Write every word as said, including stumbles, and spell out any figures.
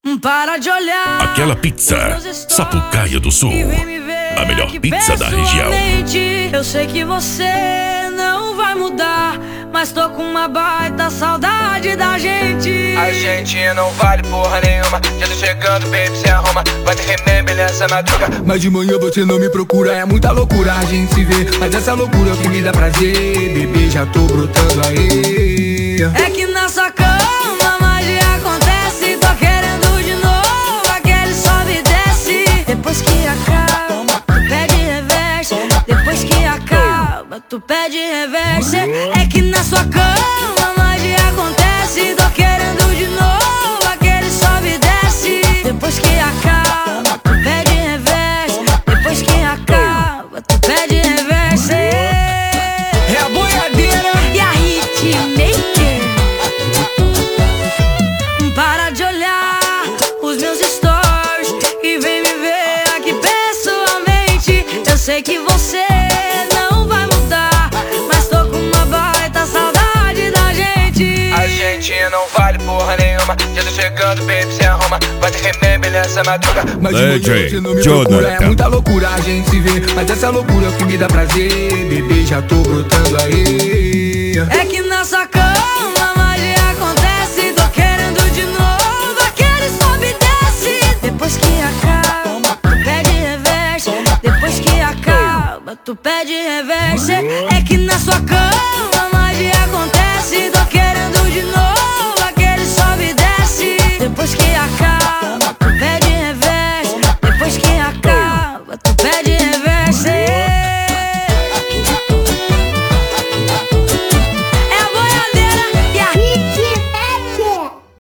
Para de olhar aquela pizza Sapucaia do Sul, a melhor pizza da região. Eu sei que você não vai mudar, mas tô com uma baita saudade da gente. A gente não vale porra nenhuma. Já tô chegando, baby, se arruma. Vai ter remember nessa madruga. Mas de manhã você não me procura. É muita loucura a gente se vê, mas essa loucura é o que me dá prazer. Bebê, já tô brotando aí. É que na sua cama magia acontece. Tô querendo de novo aquele sobe e desce. Depois que acaba, tu pede reverse. Depois que acaba, tu pede reverse. É que na sua cama magia acontece. Tô querendo de novo aquele sobe e desce. Depois que acaba, tu pede reverse. Depois que acaba, tu pede reverse. É a boiadeira e a hitmaker. Para de olhar os meus stories e vem me ver aqui pessoalmente. Eu sei que você não vai mudar, mas tô com uma baita saudade da gente. A gente não vale porra nenhuma. Já tô chegando, baby, se arruma. Vai ter remember nessa madruga. Mas de manhã você não me procura. É muita loucura a gente se vê, mas essa loucura é o que me dá prazer. Bebê, já tô brotando aí. É que na sua cama magia acontece. Tô querendo de novo aquele sobe e desce. Depois que acaba, tu pede reverse. Depois que acaba, tu pede reverse.